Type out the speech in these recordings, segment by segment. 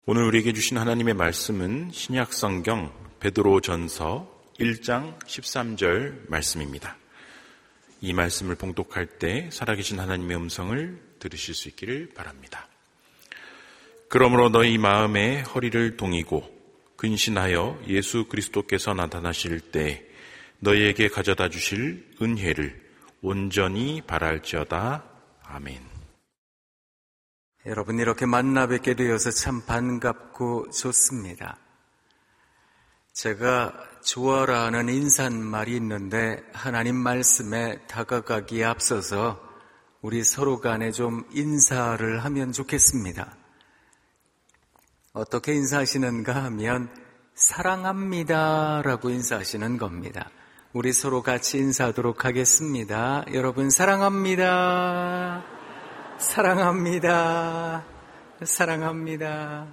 오늘 우리에게 주신 하나님의 말씀은 신약성경 베드로전서 1장 13절 말씀입니다. 이 말씀을 봉독할 때 살아계신 하나님의 음성을 들으실 수 있기를 바랍니다. 그러므로 너희 마음에 허리를 동이고 근신하여 예수 그리스도께서 나타나실 때 너희에게 가져다 주실 은혜를 온전히 바랄지어다. 아멘. 여러분, 이렇게 만나 뵙게 되어서 참 반갑고 좋습니다. 제가 좋아라는 인사말이 있는데 하나님 말씀에 다가가기에 앞서서 우리 서로 간에 좀 인사를 하면 좋겠습니다. 어떻게 인사하시는가 하면 사랑합니다 라고 인사하시는 겁니다. 우리 서로 같이 인사하도록 하겠습니다. 여러분, 사랑합니다. 사랑합니다. 사랑합니다.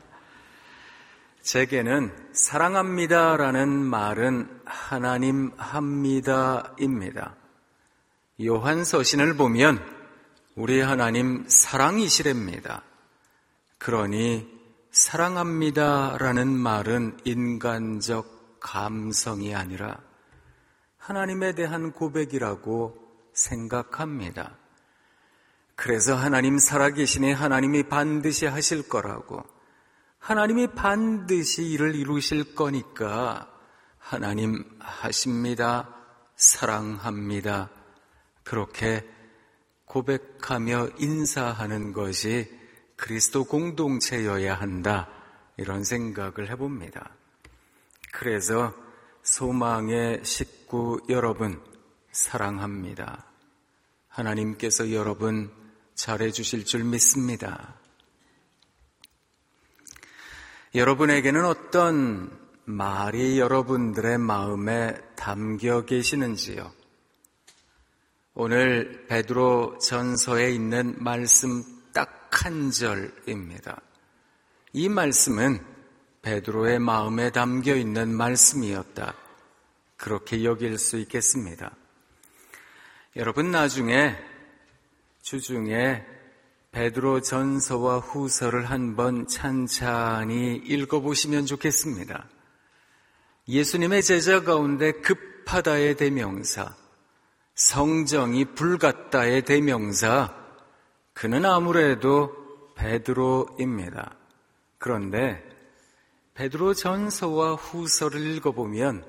제게는 사랑합니다라는 말은 하나님 합니다입니다. 요한서신을 보면 우리 하나님 사랑이시랍니다. 그러니 사랑합니다라는 말은 인간적 감성이 아니라 하나님에 대한 고백이라고 생각합니다. 그래서 하나님 살아계시니 하나님이 반드시 하실 거라고, 하나님이 반드시 일을 이루실 거니까 하나님 하십니다, 사랑합니다, 그렇게 고백하며 인사하는 것이 그리스도 공동체여야 한다, 이런 생각을 해봅니다. 그래서 소망의 식구 여러분, 사랑합니다. 하나님께서 여러분 잘해주실 줄 믿습니다. 여러분에게는 어떤 말이 여러분들의 마음에 담겨 계시는지요? 오늘 베드로 전서에 있는 말씀 딱 한 절입니다. 이 말씀은 베드로의 마음에 담겨 있는 말씀이었다, 그렇게 여길 수 있겠습니다. 여러분, 나중에 주중에 베드로 전서와 후서를 한번 찬찬히 읽어보시면 좋겠습니다. 예수님의 제자 가운데 급하다의 대명사, 성정이 불같다의 대명사, 그는 아무래도 베드로입니다. 그런데 베드로 전서와 후서를 읽어보면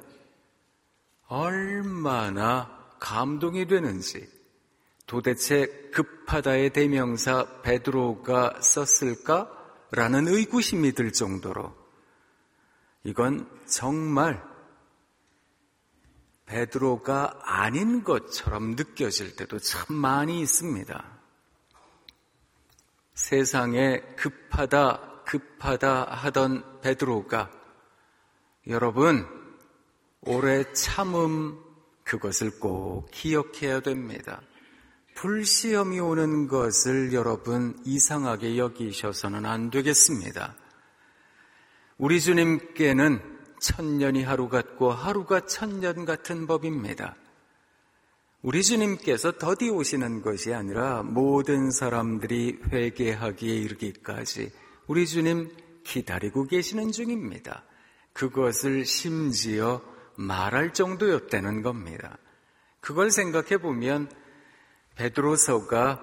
얼마나 감동이 되는지, 도대체 급하다의 대명사 베드로가 썼을까라는 의구심이 들 정도로 이건 정말 베드로가 아닌 것처럼 느껴질 때도 참 많이 있습니다. 세상에 급하다 하던 베드로가, 여러분, 오래 참음, 그것을 꼭 기억해야 됩니다. 불시험이 오는 것을 여러분 이상하게 여기셔서는 안 되겠습니다. 우리 주님께는 천년이 하루 같고 하루가 천년 같은 법입니다. 우리 주님께서 더디 오시는 것이 아니라 모든 사람들이 회개하기에 이르기까지 우리 주님 기다리고 계시는 중입니다. 그것을 심지어 말할 정도였다는 겁니다. 그걸 생각해 보면 베드로가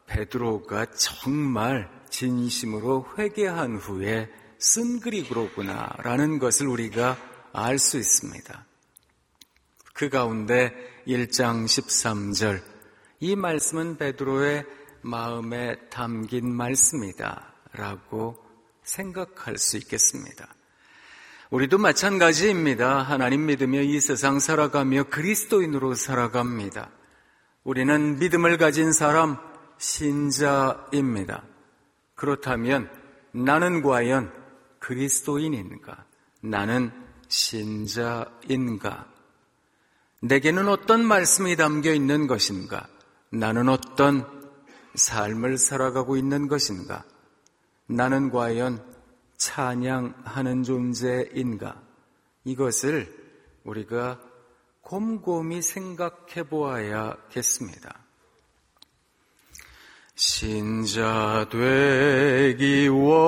정말 진심으로 회개한 후에 쓴 글이 그로구나라는 것을 우리가 알 수 있습니다. 그 가운데 1장 13절, 이 말씀은 베드로의 마음에 담긴 말씀이다 라고 생각할 수 있겠습니다. 우리도 마찬가지입니다. 하나님 믿으며 이 세상 살아가며 그리스도인으로 살아갑니다. 우리는 믿음을 가진 사람, 신자입니다. 그렇다면 나는 과연 그리스도인인가? 나는 신자인가? 내게는 어떤 말씀이 담겨 있는 것인가? 나는 어떤 삶을 살아가고 있는 것인가? 나는 과연 찬양하는 존재인가? 이것을 우리가 곰곰이 생각해 보아야겠습니다. 신자 되기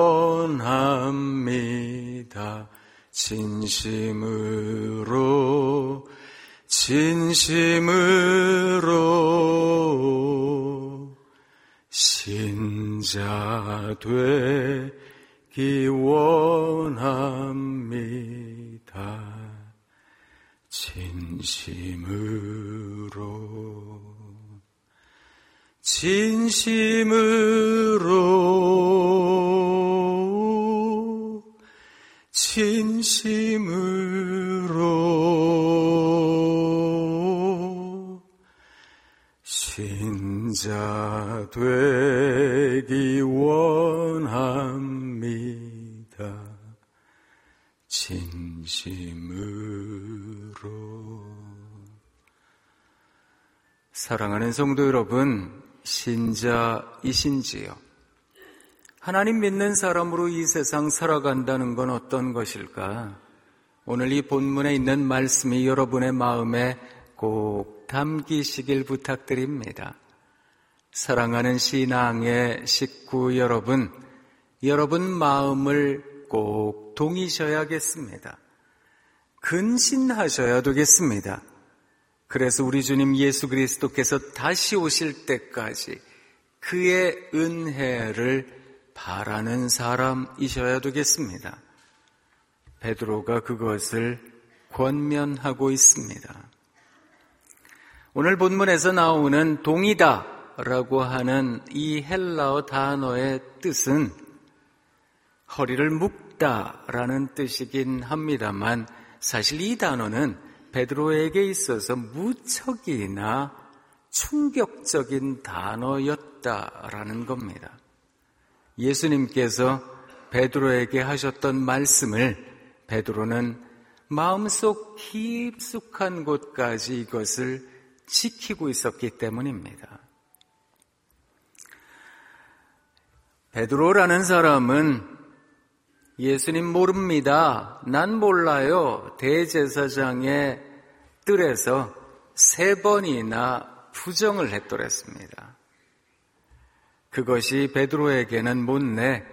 원합니다. 진심으로 신자 되기 원합니다. 진심으로 신자 되기 원합니다. 진심으로. 사랑하는 성도 여러분, 신자이신지요? 하나님 믿는 사람으로 이 세상 살아간다는 건 어떤 것일까? 오늘 이 본문에 있는 말씀이 여러분의 마음에 꼭 담기시길 부탁드립니다. 사랑하는 신앙의 식구 여러분, 여러분 마음을 꼭 동이셔야겠습니다. 근신하셔야 되겠습니다. 그래서 우리 주님 예수 그리스도께서 다시 오실 때까지 그의 은혜를 바라는 사람이셔야 되겠습니다. 베드로가 그것을 권면하고 있습니다. 오늘 본문에서 나오는 동이다라고 하는 이 헬라어 단어의 뜻은 허리를 묶다라는 뜻이긴 합니다만 사실 이 단어는 베드로에게 있어서 무척이나 충격적인 단어였다라는 겁니다. 예수님께서 베드로에게 하셨던 말씀을 베드로는 마음속 깊숙한 곳까지 이것을 지키고 있었기 때문입니다. 베드로라는 사람은 예수님 모릅니다. 난 몰라요. 대제사장의 뜰에서 3번이나 부정을 했더랬습니다. 그것이 베드로에게는 못내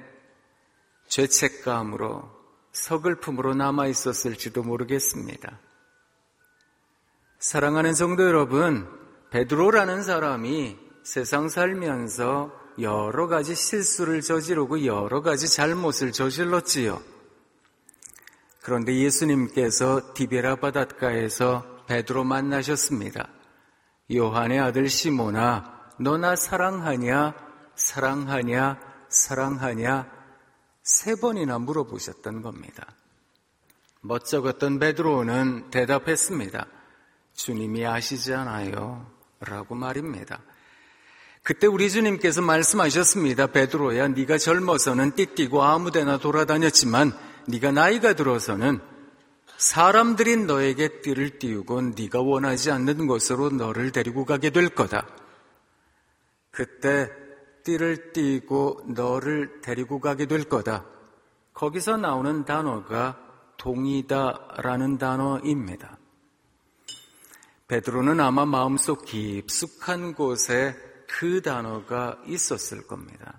죄책감으로 서글픔으로 남아있었을지도 모르겠습니다. 사랑하는 성도 여러분, 베드로라는 사람이 세상 살면서 여러 가지 실수를 저지르고 여러 가지 잘못을 저질렀지요. 그런데 예수님께서 디베라 바닷가에서 베드로 만나셨습니다. 요한의 아들 시몬아, 너 나 사랑하냐? 사랑하냐? 사랑하냐? 3번이나 물어보셨던 겁니다. 멋쩍었던 베드로는 대답했습니다. 주님이 아시지 않아요? 라고 말입니다. 그때 우리 주님께서 말씀하셨습니다. 베드로야, 네가 젊어서는 띠띠고 아무데나 돌아다녔지만 네가 나이가 들어서는 사람들이 너에게 띠를 띄우고 네가 원하지 않는 곳으로 너를 데리고 가게 될 거다. 그때 띠를 띠고 너를 데리고 가게 될 거다. 거기서 나오는 단어가 동이다라는 단어입니다. 베드로는 아마 마음속 깊숙한 곳에 그 단어가 있었을 겁니다.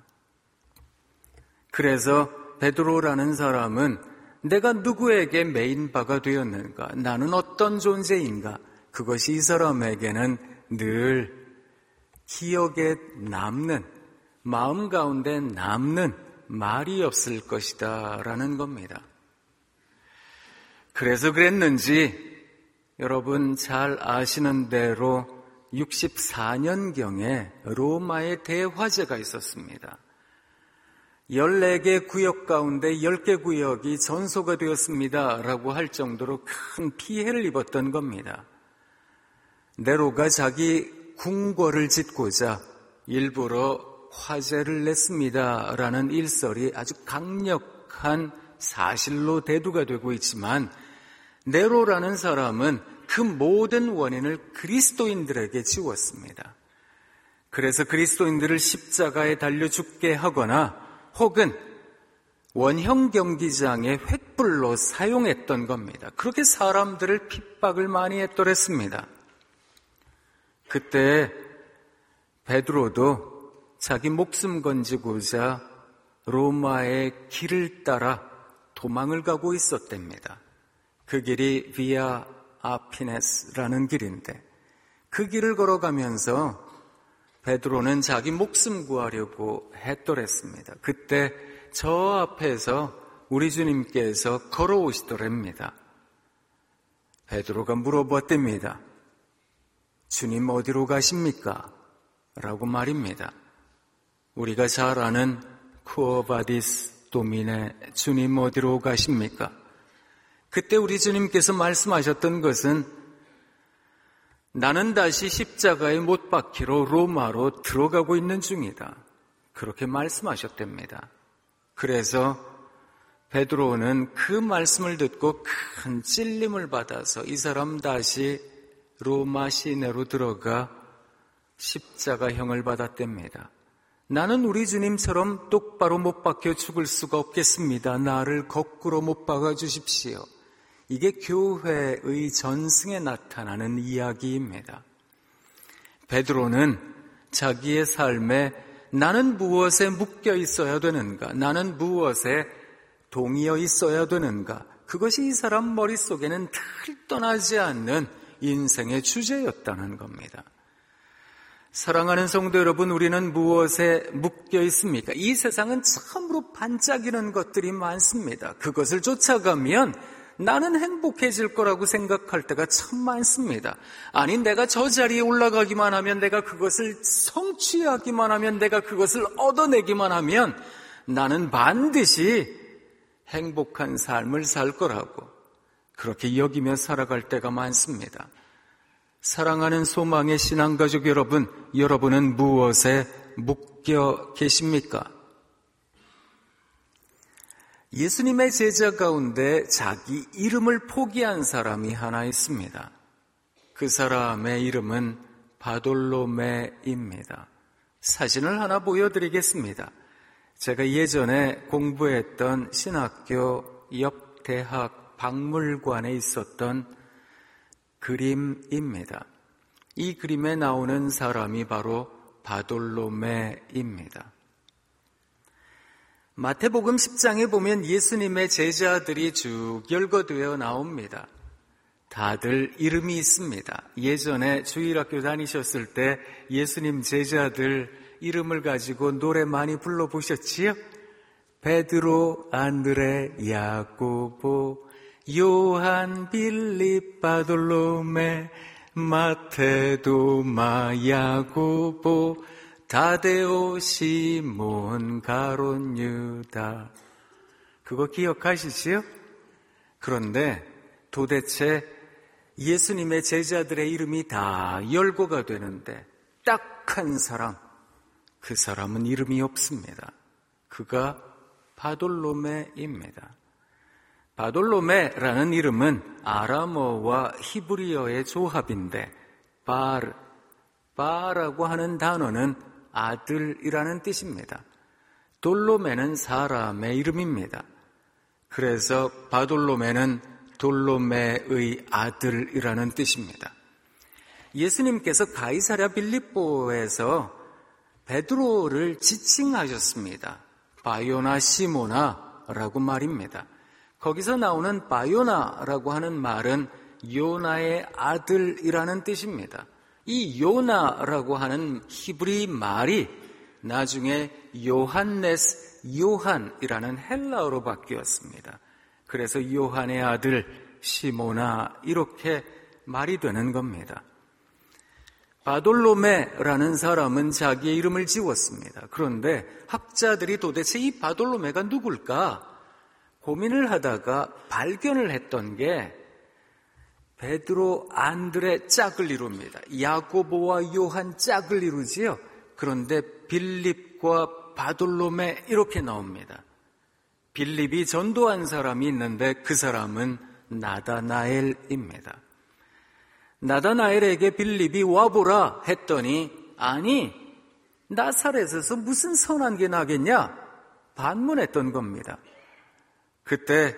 그래서 베드로라는 사람은 내가 누구에게 메인바가 되었는가? 나는 어떤 존재인가? 그것이 이 사람에게는 늘 기억에 남는, 마음 가운데 남는 말이었을 것이다 라는 겁니다. 그래서 그랬는지 여러분 잘 아시는 대로 64년경에 로마의 대화재가 있었습니다. 14개 구역 가운데 10개 구역이 전소가 되었습니다 라고 할 정도로 큰 피해를 입었던 겁니다. 네로가 자기 궁궐을 짓고자 일부러 화재를 냈습니다 라는 일설이 아주 강력한 사실로 대두가 되고 있지만 네로라는 사람은 그 모든 원인을 그리스도인들에게 지웠습니다. 그래서 그리스도인들을 십자가에 달려 죽게 하거나 혹은 원형 경기장의 횃불로 사용했던 겁니다. 그렇게 사람들을 핍박을 많이 했더랬습니다. 그때 베드로도 자기 목숨 건지고자 로마의 길을 따라 도망을 가고 있었답니다. 그 길이 비아 아피네스라는 길인데 그 길을 걸어가면서 베드로는 자기 목숨 구하려고 했더랬습니다. 그때 저 앞에서 우리 주님께서 걸어오시더랍니다. 베드로가 물어봤답니다. 주님 어디로 가십니까? 라고 말입니다. 우리가 잘 아는 쿠어바디스 도미네 주님 어디로 가십니까? 그때 우리 주님께서 말씀하셨던 것은 나는 다시 십자가에 못 박히러 로마로 들어가고 있는 중이다. 그렇게 말씀하셨답니다. 그래서 베드로는 그 말씀을 듣고 큰 찔림을 받아서 이 사람 다시 로마 시내로 들어가 십자가형을 받았답니다. 나는 우리 주님처럼 똑바로 못 박혀 죽을 수가 없겠습니다. 나를 거꾸로 못 박아 주십시오. 이게 교회의 전승에 나타나는 이야기입니다. 베드로는 자기의 삶에 나는 무엇에 묶여 있어야 되는가? 나는 무엇에 동의어 있어야 되는가? 그것이 이 사람 머릿속에는 늘 떠나지 않는 인생의 주제였다는 겁니다. 사랑하는 성도 여러분, 우리는 무엇에 묶여 있습니까? 이 세상은 참으로 반짝이는 것들이 많습니다. 그것을 쫓아가면 나는 행복해질 거라고 생각할 때가 참 많습니다. 아니, 내가 저 자리에 올라가기만 하면, 내가 그것을 성취하기만 하면, 내가 그것을 얻어내기만 하면 나는 반드시 행복한 삶을 살 거라고 그렇게 여기며 살아갈 때가 많습니다. 사랑하는 소망의 신앙가족 여러분, 여러분은 무엇에 묶여 계십니까? 예수님의 제자 가운데 자기 이름을 포기한 사람이 하나 있습니다. 그 사람의 이름은 바돌로메입니다. 사진을 하나 보여드리겠습니다. 제가 예전에 공부했던 신학교 옆 대학 박물관에 있었던 그림입니다. 이 그림에 나오는 사람이 바로 바돌로메입니다. 마태복음 10장에 보면 예수님의 제자들이 쭉 열거되어 나옵니다. 다들 이름이 있습니다. 예전에 주일학교 다니셨을 때 예수님 제자들 이름을 가지고 노래 많이 불러보셨지요? 베드로, 안드레, 야고보, 요한, 빌립, 바돌로메, 마테, 도마, 야고보, 다데오, 시몬, 가롯, 유다. 그거 기억하시지요? 그런데 도대체 예수님의 제자들의 이름이 다 열거가 되는데 딱 한 사람, 그 사람은 이름이 없습니다. 그가 바돌로메입니다. 바돌로메라는 이름은 아람어와 히브리어의 조합인데 바라고 하는 단어는 아들이라는 뜻입니다. 돌로메는 사람의 이름입니다. 그래서 바돌로메는 돌로메의 아들이라는 뜻입니다. 예수님께서 가이사랴 빌립보에서 베드로를 지칭하셨습니다. 바요나 시모나라고 말입니다. 거기서 나오는 바요나라고 하는 말은 요나의 아들이라는 뜻입니다. 이 요나라고 하는 히브리 말이 나중에 요한네스, 요한이라는 헬라어로 바뀌었습니다. 그래서 요한의 아들 시모나 이렇게 말이 되는 겁니다. 바돌로메라는 사람은 자기의 이름을 지웠습니다. 그런데 학자들이 도대체 이 바돌로메가 누굴까 고민을 하다가 발견을 했던 게 베드로, 안드레 짝을 이룹니다. 야고보와 요한 짝을 이루지요. 그런데 빌립과 바돌로메 이렇게 나옵니다. 빌립이 전도한 사람이 있는데 그 사람은 나다나엘입니다. 나다나엘에게 빌립이 와보라 했더니 아니 나사렛에서 무슨 선한 게 나겠냐 반문했던 겁니다. 그때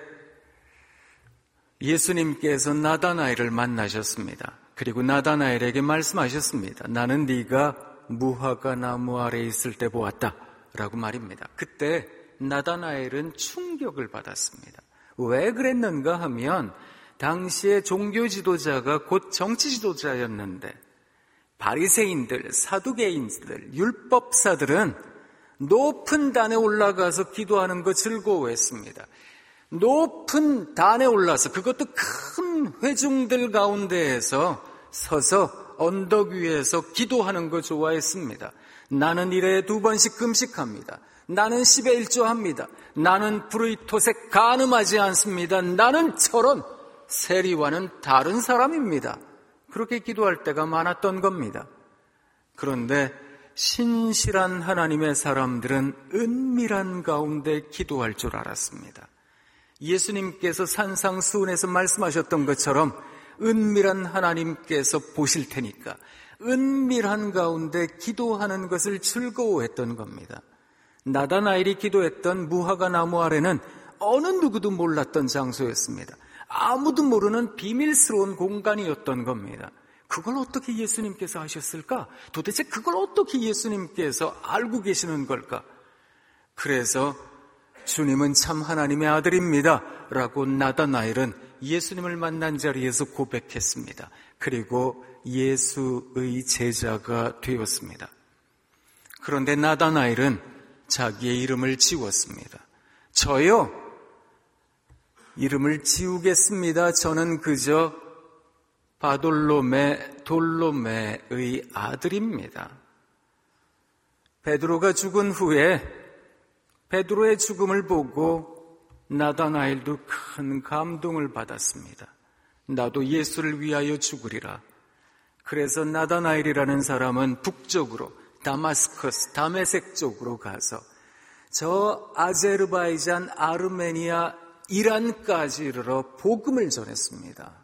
예수님께서 나다나엘을 만나셨습니다. 그리고 나다나엘에게 말씀하셨습니다. 나는 네가 무화과 나무 아래 있을 때 보았다 라고 말입니다. 그때 나다나엘은 충격을 받았습니다. 왜 그랬는가 하면 당시의 종교 지도자가 곧 정치 지도자였는데 바리새인들, 사두개인들, 율법사들은 높은 단에 올라가서 기도하는 거 즐거워했습니다. 높은 단에 올라서 그것도 큰 회중들 가운데에서 서서 언덕 위에서 기도하는 거 좋아했습니다. 나는 1회에 2번씩 금식합니다. 나는 10에 1조합니다. 나는 불의토색 간음하지 않습니다. 나는 저런 세리와는 다른 사람입니다. 그렇게 기도할 때가 많았던 겁니다. 그런데 신실한 하나님의 사람들은 은밀한 가운데 기도할 줄 알았습니다. 예수님께서 산상수훈에서 말씀하셨던 것처럼 은밀한 하나님께서 보실 테니까 은밀한 가운데 기도하는 것을 즐거워했던 겁니다. 나다나엘이 기도했던 무화과 나무 아래는 어느 누구도 몰랐던 장소였습니다. 아무도 모르는 비밀스러운 공간이었던 겁니다. 그걸 어떻게 예수님께서 하셨을까? 도대체 그걸 어떻게 예수님께서 알고 계시는 걸까? 그래서 주님은 참 하나님의 아들입니다 라고 나다나엘은 예수님을 만난 자리에서 고백했습니다. 그리고 예수의 제자가 되었습니다. 그런데 나다나엘은 자기의 이름을 지웠습니다. 저요? 이름을 지우겠습니다. 저는 그저 돌로메의 아들입니다. 베드로가 죽은 후에 베드로의 죽음을 보고 나다나엘도 큰 감동을 받았습니다. 나도 예수를 위하여 죽으리라. 그래서 나다나엘이라는 사람은 북쪽으로 다마스커스, 다메섹 쪽으로 가서 저 아제르바이잔, 아르메니아, 이란까지 이르러 복음을 전했습니다.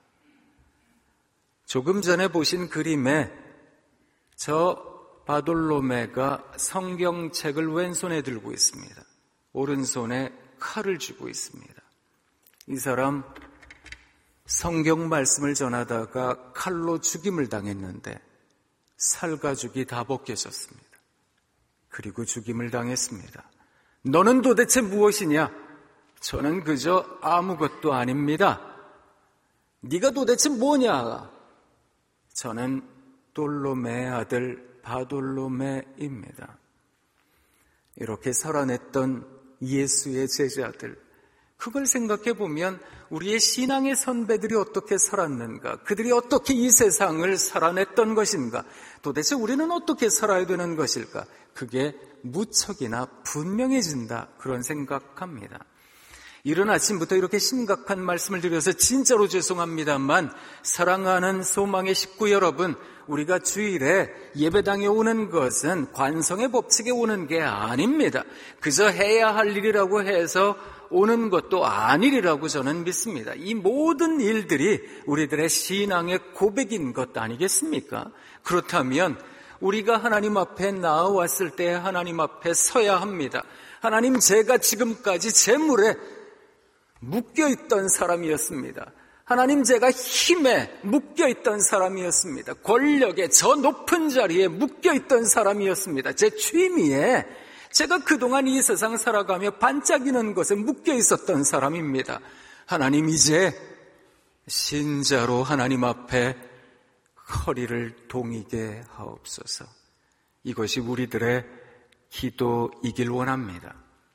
조금 전에 보신 그림에 저 바돌로메가 성경책을 왼손에 들고 있습니다. 오른손에 칼을 쥐고 있습니다. 이 사람 성경 말씀을 전하다가 칼로 죽임을 당했는데 살가죽이 다 벗겨졌습니다. 그리고 죽임을 당했습니다. 너는 도대체 무엇이냐? 저는 그저 아무것도 아닙니다. 네가 도대체 뭐냐? 저는 돌로메의 아들 바돌로메입니다. 이렇게 살아냈던 예수의 제자들, 그걸 생각해 보면 우리의 신앙의 선배들이 어떻게 살았는가, 그들이 어떻게 이 세상을 살아냈던 것인가, 도대체 우리는 어떻게 살아야 되는 것일까, 그게 무척이나 분명해진다, 그런 생각합니다. 이른 아침부터 이렇게 심각한 말씀을 드려서 진짜로 죄송합니다만, 사랑하는 소망의 식구 여러분, 우리가 주일에 예배당에 오는 것은 관성의 법칙에 오는 게 아닙니다. 그저 해야 할 일이라고 해서 오는 것도 아니리라고 저는 믿습니다. 이 모든 일들이 우리들의 신앙의 고백인 것 아니겠습니까? 그렇다면 우리가 하나님 앞에 나아왔을 때 하나님 앞에 서야 합니다. 하나님, 제가 지금까지 재물에 묶여있던 사람이었습니다. 하나님, 제가 힘에 묶여있던 사람이었습니다. 권력에, 저 높은 자리에 묶여있던 사람이었습니다. 제 취미에, 제가 그동안 이 세상 살아가며 반짝이는 것에 묶여있었던 사람입니다. 하나님, 이제 신자로 하나님 앞에 허리를 동이게 하옵소서. 이것이 우리들의 기도이길 원합니다.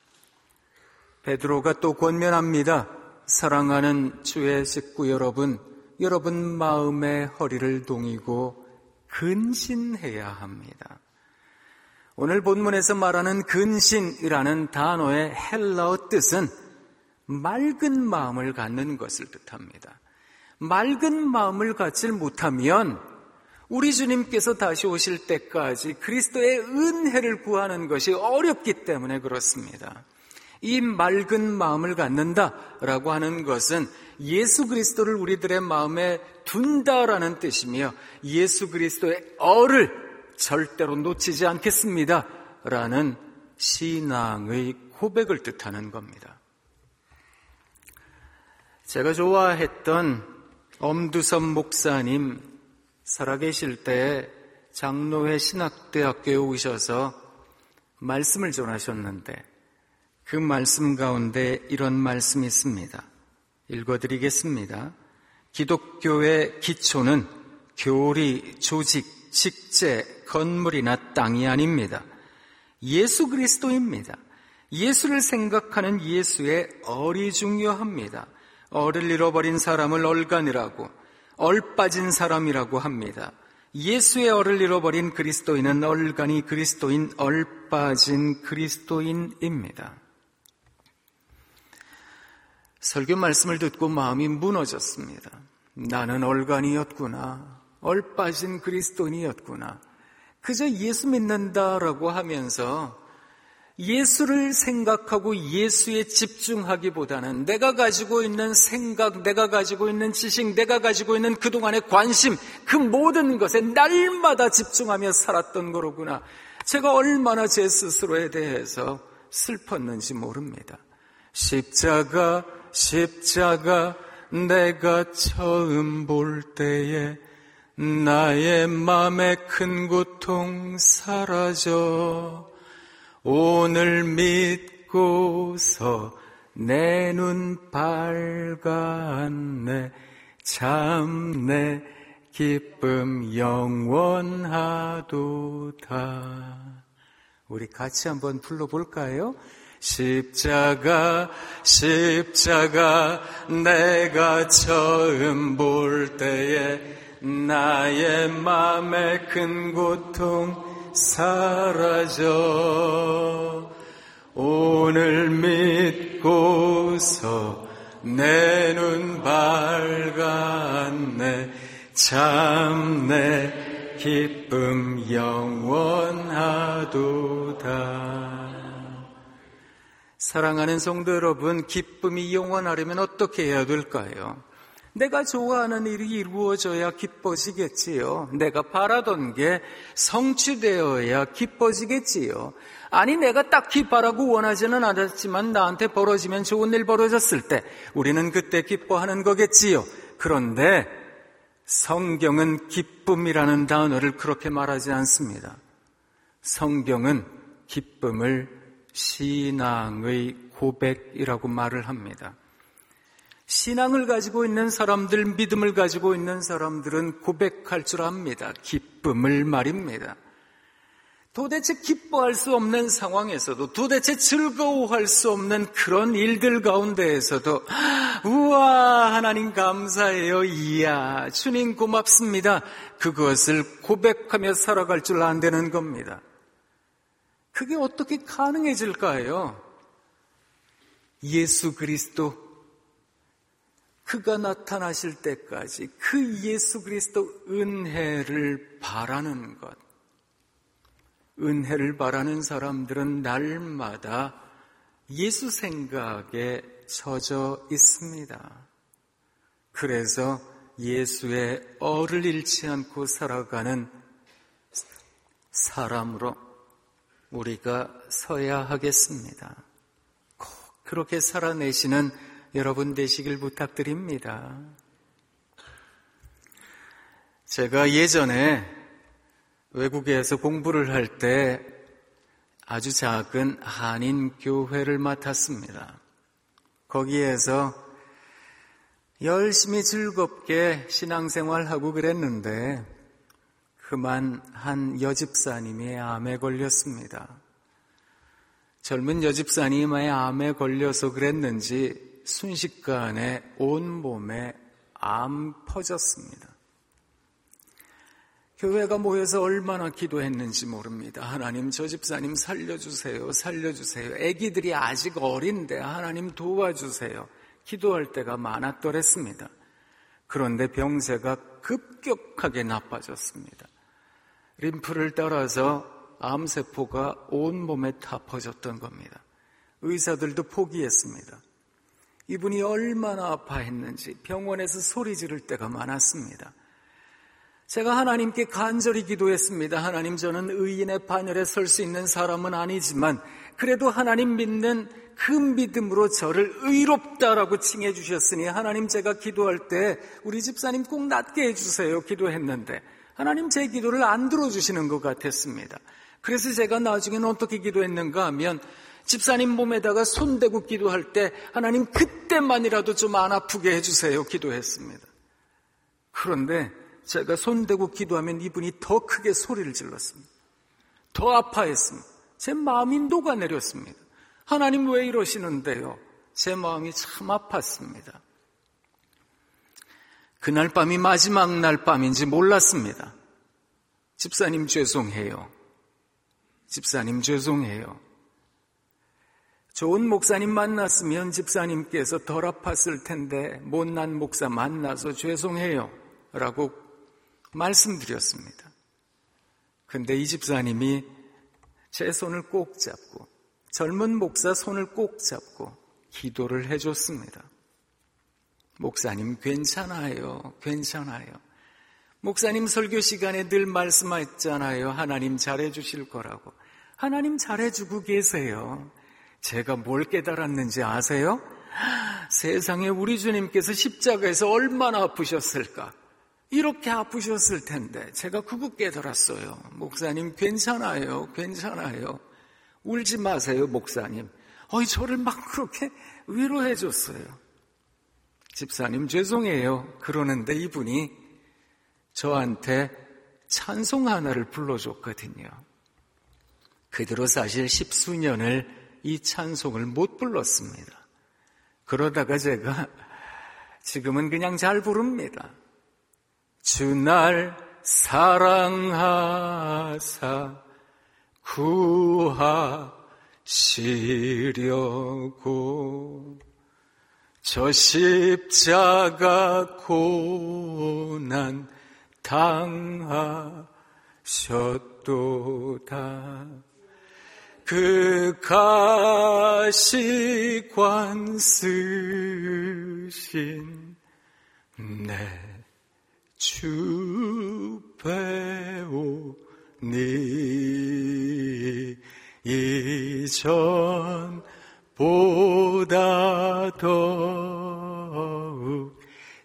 베드로가 또 권면합니다. 사랑하는 주의 식구 여러분, 여러분 마음의 허리를 동이고 근신해야 합니다. 오늘 본문에서 말하는 근신이라는 단어의 헬라어 뜻은 맑은 마음을 갖는 것을 뜻합니다. 맑은 마음을 갖지 못하면 우리 주님께서 다시 오실 때까지 그리스도의 은혜를 구하는 것이 어렵기 때문에 그렇습니다. 이 맑은 마음을 갖는다라고 하는 것은 예수 그리스도를 우리들의 마음에 둔다라는 뜻이며 예수 그리스도의 얼을 절대로 놓치지 않겠습니다 라는 신앙의 고백을 뜻하는 겁니다. 제가 좋아했던 엄두선 목사님 살아계실 때 장로회 신학대학교에 오셔서 말씀을 전하셨는데 그 말씀 가운데 이런 말씀이 있습니다. 읽어드리겠습니다. 기독교의 기초는 교리, 조직, 직제, 건물이나 땅이 아닙니다. 예수 그리스도입니다. 예수를 생각하는 예수의 얼이 중요합니다. 얼을 잃어버린 사람을 얼간이라고, 얼빠진 사람이라고 합니다. 예수의 얼을 잃어버린 그리스도인은 얼간이 그리스도인, 얼빠진 그리스도인입니다. 설교 말씀을 듣고 마음이 무너졌습니다. 나는 얼간이었구나. 얼빠진 그리스도인이었구나. 그저 예수 믿는다라고 하면서 예수를 생각하고 예수에 집중하기보다는 내가 가지고 있는 생각, 내가 가지고 있는 지식, 내가 가지고 있는 그동안의 관심, 그 모든 것에 날마다 집중하며 살았던 거로구나. 제가 얼마나 제 스스로에 대해서 슬펐는지 모릅니다. 십자가 내가 처음 볼 때에 나의 맘에 큰 고통 사라져 오늘 믿고서 내 눈 밝았네 참 내 기쁨 영원하도다. 우리 같이 한번 불러볼까요? 십자가 내가 처음 볼 때에 나의 맘에 큰 고통 사라져 오늘 믿고서 내 눈 밝았네 참 내 기쁨 영원하도다. 사랑하는 성도 여러분, 기쁨이 영원하려면 어떻게 해야 될까요? 내가 좋아하는 일이 이루어져야 기뻐지겠지요. 내가 바라던 게 성취되어야 기뻐지겠지요. 아니 내가 딱히 바라고 원하지는 않았지만 나한테 벌어지면 좋은 일 벌어졌을 때 우리는 그때 기뻐하는 거겠지요. 그런데 성경은 기쁨이라는 단어를 그렇게 말하지 않습니다. 성경은 기쁨을 신앙의 고백이라고 말을 합니다. 신앙을 가지고 있는 사람들, 믿음을 가지고 있는 사람들은 고백할 줄 압니다. 기쁨을 말입니다. 도대체 기뻐할 수 없는 상황에서도, 도대체 즐거워할 수 없는 그런 일들 가운데에서도 우와 하나님 감사해요, 이야 주님 고맙습니다, 그것을 고백하며 살아갈 줄 안 되는 겁니다. 그게 어떻게 가능해질까요? 예수 그리스도, 그가 나타나실 때까지 그 예수 그리스도 은혜를 바라는 것. 은혜를 바라는 사람들은 날마다 예수 생각에 젖어 있습니다. 그래서 예수의 얼을 잃지 않고 살아가는 사람으로 우리가 서야 하겠습니다. 꼭 그렇게 살아내시는 여러분 되시길 부탁드립니다. 제가 예전에 외국에서 공부를 할 때 아주 작은 한인교회를 맡았습니다. 거기에서 열심히 즐겁게 신앙생활하고 그랬는데 그만 한 여집사님이 암에 걸렸습니다. 젊은 여집사님의 암에 걸려서 그랬는지 순식간에 온몸에 암 퍼졌습니다. 교회가 모여서 얼마나 기도했는지 모릅니다. 하나님 저 집사님 살려주세요. 살려주세요. 아기들이 아직 어린데 하나님 도와주세요. 기도할 때가 많았더랬습니다. 그런데 병세가 급격하게 나빠졌습니다. 림프를 따라서 암세포가 온몸에 다 퍼졌던 겁니다. 의사들도 포기했습니다. 이분이 얼마나 아파했는지 병원에서 소리 지를 때가 많았습니다. 제가 하나님께 간절히 기도했습니다. 하나님, 저는 의인의 반열에 설 수 있는 사람은 아니지만 그래도 하나님 믿는 그 믿음으로 저를 의롭다라고 칭해 주셨으니 하나님, 제가 기도할 때 우리 집사님 꼭 낫게 해주세요 기도했는데 하나님 제 기도를 안 들어주시는 것 같았습니다. 그래서 제가 나중에는 어떻게 기도했는가 하면 집사님 몸에다가 손대고 기도할 때 하나님 그때만이라도 좀 안 아프게 해주세요 기도했습니다. 그런데 제가 손대고 기도하면 이분이 더 크게 소리를 질렀습니다. 더 아파했습니다. 제 마음이 녹아내렸습니다. 하나님 왜 이러시는데요? 제 마음이 참 아팠습니다. 그날 밤이 마지막 날 밤인지 몰랐습니다. 집사님 죄송해요. 집사님 죄송해요. 좋은 목사님 만났으면 집사님께서 덜 아팠을 텐데 못난 목사 만나서 죄송해요 라고 말씀드렸습니다. 근데 이 집사님이 제 손을 꼭 잡고 젊은 목사 손을 꼭 잡고 기도를 해줬습니다. 목사님 괜찮아요. 괜찮아요. 목사님 설교 시간에 늘 말씀하셨잖아요. 하나님 잘해주실 거라고. 하나님 잘해주고 계세요. 제가 뭘 깨달았는지 아세요? 세상에 우리 주님께서 십자가에서 얼마나 아프셨을까? 이렇게 아프셨을 텐데 제가 그거 깨달았어요. 목사님 괜찮아요. 괜찮아요. 울지 마세요 목사님. 저를 막 그렇게 위로해 줬어요. 집사님 죄송해요. 그러는데 이분이 저한테 찬송 하나를 불러줬거든요. 그 뒤로 사실 10수년을 이 찬송을 못 불렀습니다. 그러다가 제가 지금은 그냥 잘 부릅니다. 주 날 사랑하사 구하시려고 저 십자가 고난 당하셨도다. 그 가시관 쓰신 내 주 배우니 이전보다 더욱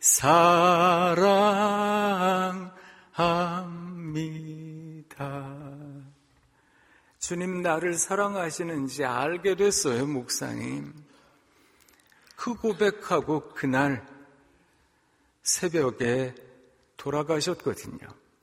사랑합니다. 주님 나를 사랑하시는지 알게 됐어요, 목사님. 그 고백하고 그날 새벽에 돌아가셨거든요.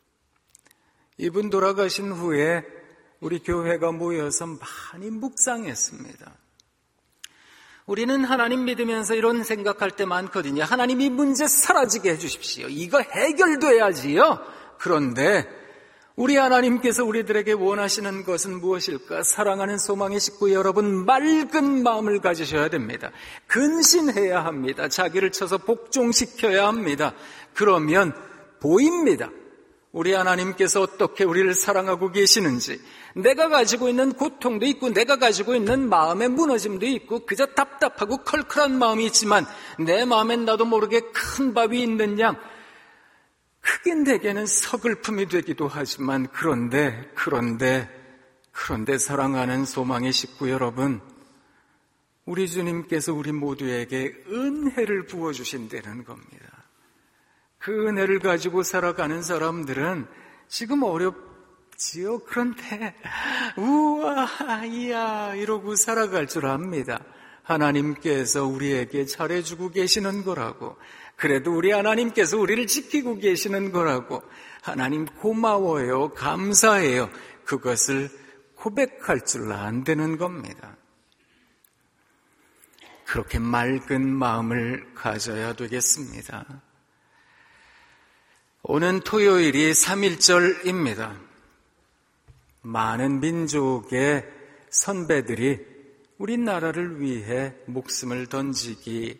이분 돌아가신 후에 우리 교회가 모여서 많이 묵상했습니다. 우리는 하나님 믿으면서 이런 생각할 때 많거든요. 하나님 이 문제 사라지게 해주십시오. 이거 해결돼야지요. 그런데 우리 하나님께서 우리들에게 원하시는 것은 무엇일까? 사랑하는 소망의 식구 여러분, 맑은 마음을 가지셔야 됩니다. 근신해야 합니다. 자기를 쳐서 복종시켜야 합니다. 그러면 보입니다. 우리 하나님께서 어떻게 우리를 사랑하고 계시는지. 내가 가지고 있는 고통도 있고 내가 가지고 있는 마음의 무너짐도 있고 그저 답답하고 컬컬한 마음이 있지만 내 마음엔 나도 모르게 큰 밥이 있는 양 크긴 대개는 서글픔이 되기도 하지만 그런데 사랑하는 소망의 식구 여러분, 우리 주님께서 우리 모두에게 은혜를 부어주신다는 겁니다. 그 은혜를 가지고 살아가는 사람들은 지금 어렵지요. 그런데 우와 이야 이러고 살아갈 줄 압니다. 하나님께서 우리에게 잘해주고 계시는 거라고. 그래도 우리 하나님께서 우리를 지키고 계시는 거라고. 하나님 고마워요. 감사해요. 그것을 고백할 줄 안 되는 겁니다. 그렇게 맑은 마음을 가져야 되겠습니다. 오는 토요일이 3.1절입니다. 많은 민족의 선배들이 우리나라를 위해 목숨을 던지기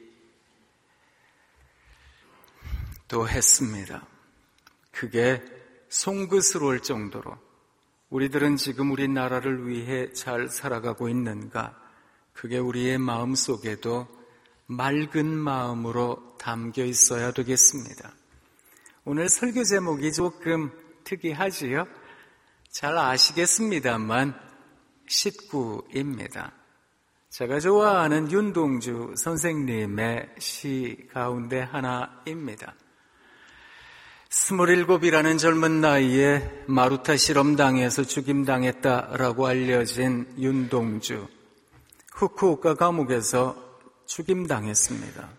또 했습니다. 그게 송구스러울 정도로 우리들은 지금 우리나라를 위해 잘 살아가고 있는가? 그게 우리의 마음속에도 맑은 마음으로 담겨 있어야 되겠습니다. 오늘 설교 제목이 조금 특이하지요? 잘 아시겠습니다만 식구입니다. 제가 좋아하는 윤동주 선생님의 시 가운데 하나입니다. 27이라는 젊은 나이에 마루타 실험당에서 죽임당했다라고 알려진 윤동주. 후쿠오카 감옥에서 죽임당했습니다.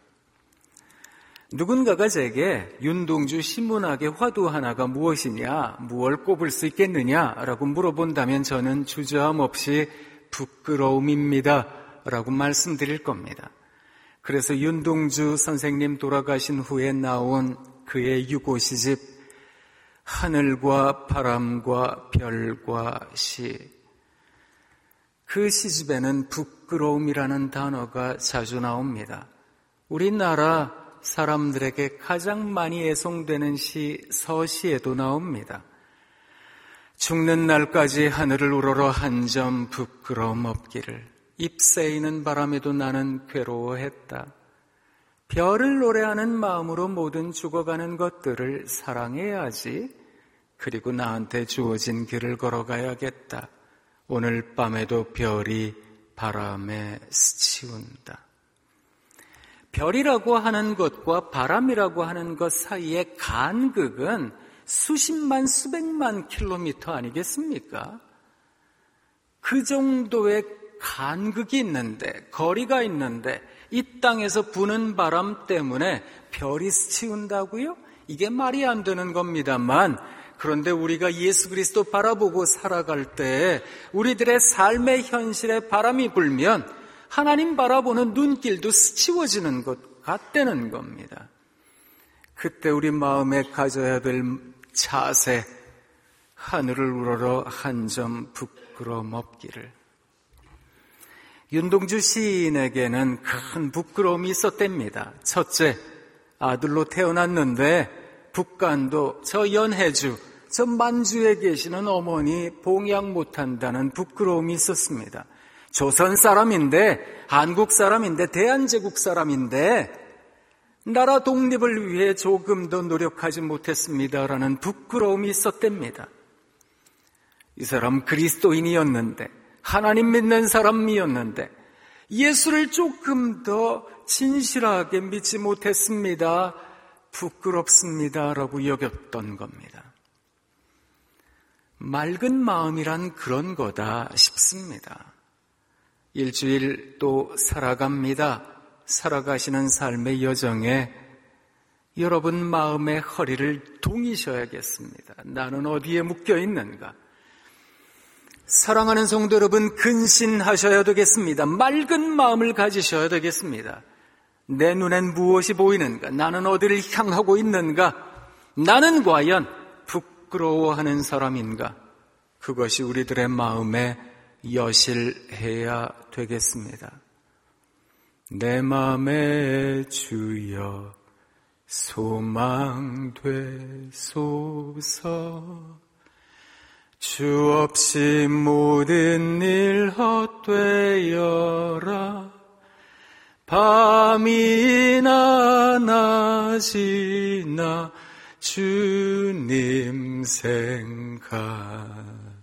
누군가가 제게 윤동주 신문학의 화두 하나가 무엇이냐, 무엇을 꼽을 수 있겠느냐라고 물어본다면 저는 주저함 없이 부끄러움입니다 라고 말씀드릴 겁니다. 그래서 윤동주 선생님 돌아가신 후에 나온 그의 유고 시집 하늘과 바람과 별과 시, 그 시집에는 부끄러움이라는 단어가 자주 나옵니다. 우리나라 사람들에게 가장 많이 애송되는 시 서시에도 나옵니다. 죽는 날까지 하늘을 우러러 한 점 부끄러움 없기를, 잎새이는 바람에도 나는 괴로워했다. 별을 노래하는 마음으로 모든 죽어가는 것들을 사랑해야지. 그리고 나한테 주어진 길을 걸어가야겠다. 오늘 밤에도 별이 바람에 스치운다. 별이라고 하는 것과 바람이라고 하는 것 사이의 간극은 수십만, 수백만 킬로미터 아니겠습니까? 그 정도의 간극이 있는데, 거리가 있는데, 이 땅에서 부는 바람 때문에 별이 스치운다고요? 이게 말이 안 되는 겁니다만, 그런데 우리가 예수 그리스도 바라보고 살아갈 때 우리들의 삶의 현실에 바람이 불면 하나님 바라보는 눈길도 스치워지는 것 같다는 겁니다. 그때 우리 마음에 가져야 될 자세, 하늘을 우러러 한 점 부끄러움 없기를. 윤동주 시인에게는 큰 부끄러움이 있었답니다. 첫째, 아들로 태어났는데 북간도 저 연해주, 저 만주에 계시는 어머니 봉양 못한다는 부끄러움이 있었습니다. 조선 사람인데, 한국 사람인데, 대한제국 사람인데 나라 독립을 위해 조금 더 노력하지 못했습니다라는 부끄러움이 있었답니다. 이 사람 그리스도인이었는데, 하나님 믿는 사람이었는데 예수를 조금 더 진실하게 믿지 못했습니다. 부끄럽습니다라고 여겼던 겁니다. 맑은 마음이란 그런 거다 싶습니다. 일주일 또 살아갑니다. 살아가시는 삶의 여정에 여러분 마음의 허리를 동이셔야겠습니다. 나는 어디에 묶여 있는가? 사랑하는 성도 여러분, 근신하셔야 되겠습니다. 맑은 마음을 가지셔야 되겠습니다. 내 눈엔 무엇이 보이는가? 나는 어디를 향하고 있는가? 나는 과연 부끄러워하는 사람인가? 그것이 우리들의 마음에 여실해야 되겠습니다. 내 마음에 주여 소망되소서. 주 없이 모든 일 헛되어라. 밤이나 낮이나 주님 생각.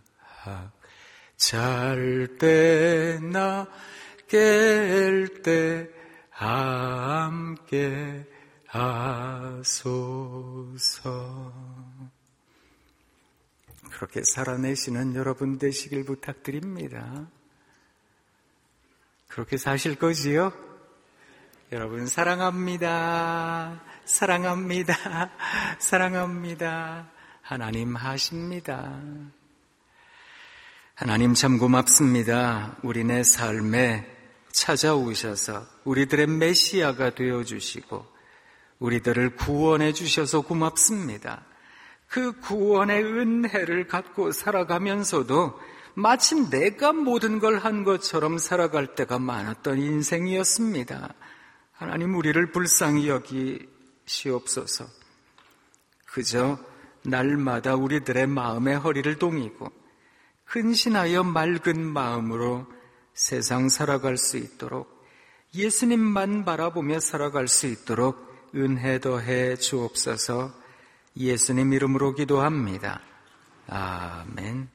잘 때나 깰 때 함께 하소서. 그렇게 살아내시는 여러분 되시길 부탁드립니다. 그렇게 사실 거지요? 여러분 사랑합니다. 사랑합니다. 사랑합니다. 하나님 하십니다. 하나님 참 고맙습니다. 우리네 삶에 찾아오셔서 우리들의 메시아가 되어주시고 우리들을 구원해 주셔서 고맙습니다. 그 구원의 은혜를 갖고 살아가면서도 마치 내가 모든 걸 한 것처럼 살아갈 때가 많았던 인생이었습니다. 하나님 우리를 불쌍히 여기시옵소서. 그저 날마다 우리들의 마음의 허리를 동이고 근신하여 맑은 마음으로 세상 살아갈 수 있도록, 예수님만 바라보며 살아갈 수 있도록 은혜 더해 주옵소서. 예수님 이름으로 기도합니다. 아멘.